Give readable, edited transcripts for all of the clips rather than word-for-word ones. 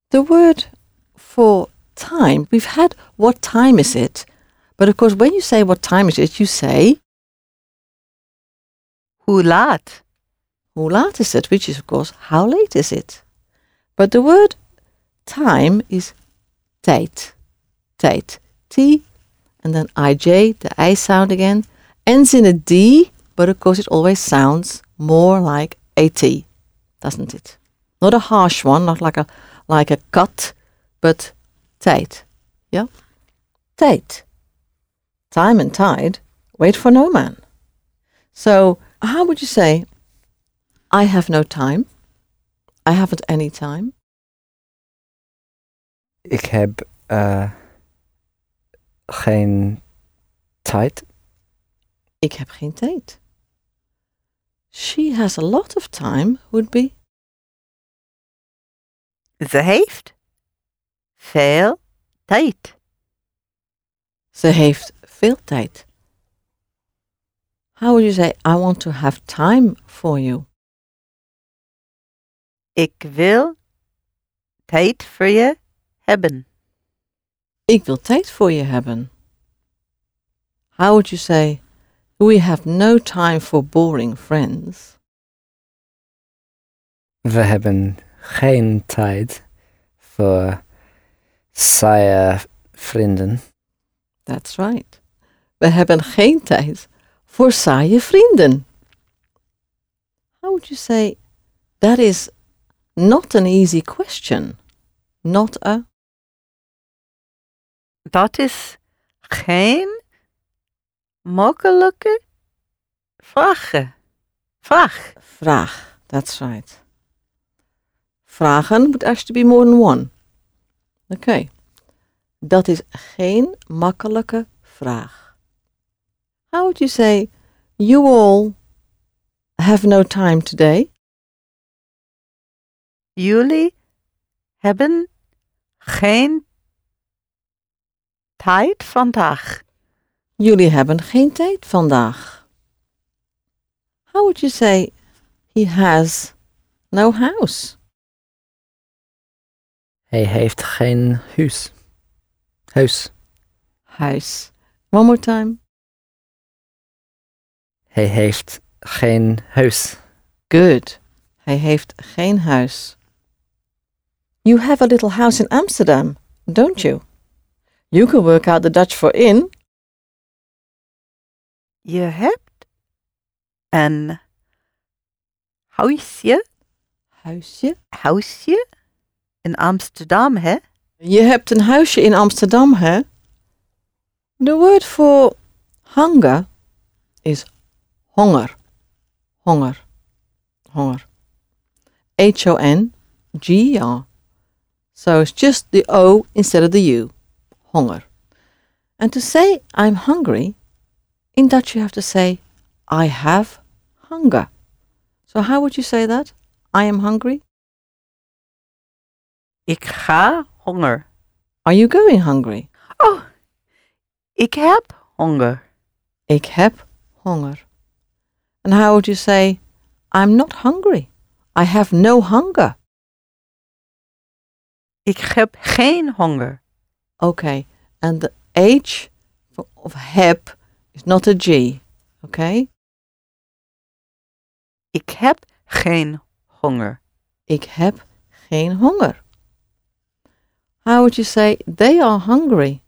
The word for time, we've had what time is it? But of course, when you say what time is it, you say Hoe laat? hoe laat is it, which is of course how late is it? But the word time is tijd. Tijd. T and then IJ, the I sound again, ends in a D, but of course it always sounds more like a T, doesn't it? Not a harsh one, not like a cut, but tijd. Yeah? Tijd. Time and tide wait for no man. So, how would you say, I have no time? I haven't any time. Ik heb geen tijd. Ik heb geen tijd. She has a lot of time would be Ze heeft veel tijd. ze heeft veel tijd. How would you say, I want to have time for you? Ik wil tijd voor je hebben. Ik wil tijd voor je hebben. How would you say, we have no time for boring friends? We hebben geen tijd voor saaie vrienden. That's right. We hebben geen tijd voor saaie vrienden. How would you say, that is not an easy question. Not a... Dat is geen makkelijke vraag. Vraag. That's right. Vragen would actually be more than one. Okay. Dat is geen makkelijke vraag. How would you say, you all have no time today? Jullie hebben geen tijd vandaag. Jullie hebben geen tijd vandaag. How would you say, he has no house? Hij heeft geen huis. Huis. Huis. One more time. Hij heeft geen huis. Good. Hij heeft geen huis. You have a little house in Amsterdam, don't you? You can work out the Dutch for in. Je hebt een huisje in Amsterdam, hè? Je hebt een huisje in Amsterdam, hè? The word for hunger is honger. Honger. Honger. H-O-N-G-R. So it's just the O instead of the U. Honger. And to say I'm hungry, in Dutch you have to say I have hunger. So how would you say that? I am hungry? Ik ga honger. Are you going hungry? Oh, ik heb honger. Ik heb honger. And how would you say, I'm not hungry. I have no hunger. Ik heb geen honger. Okay, and the H of heb is not a G, okay? Ik heb geen honger. Ik heb geen honger. How would you say, they are hungry?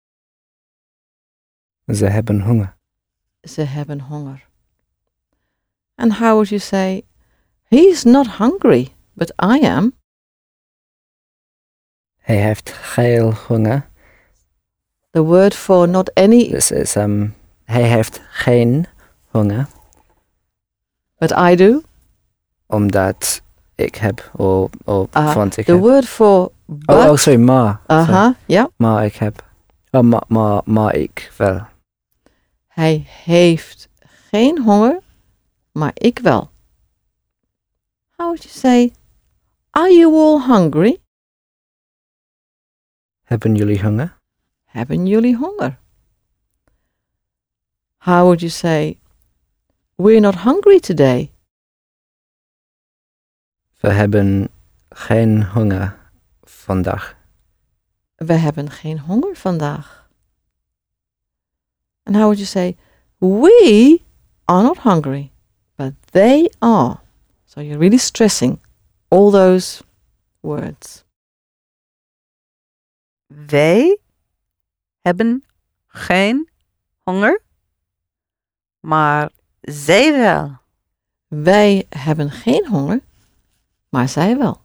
Ze hebben honger. Ze hebben honger. And how would you say, he is not hungry, but I am? Hij heeft geen honger. The word for not any, Dus is hij heeft geen honger. but I do. Omdat ik heb of want ik The heb. word for but. Oh, sorry, maar. Ja. Maar ik heb. Maar ik wel. Hij heeft geen honger, maar ik wel. How would you say, are you all hungry? Hebben jullie honger? Hebben jullie honger? How would you say, we're not hungry today? We hebben geen honger vandaag. We hebben geen honger vandaag. And how would you say, we are not hungry, but they are. So you're really stressing all those words. Wij hebben geen honger, maar zij wel. Wij hebben geen honger, maar zij wel.